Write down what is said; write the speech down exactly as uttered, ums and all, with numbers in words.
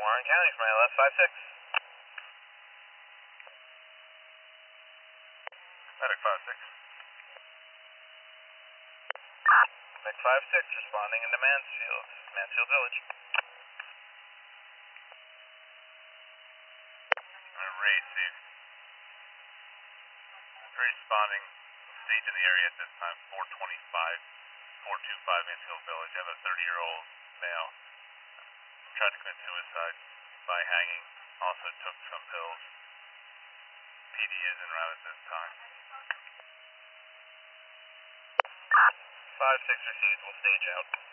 Warren County from L S five six. Medic five six. Medic five six responding into Mansfield, Mansfield Village. Uh, Ray, Steve. Ray responding, stage in the area at this time, four twenty-five, four two five Mansfield Village. I have a thirty year old male. Tried to commit suicide by hanging, also took some pills. P D is en route at this time. five six received, will stage out.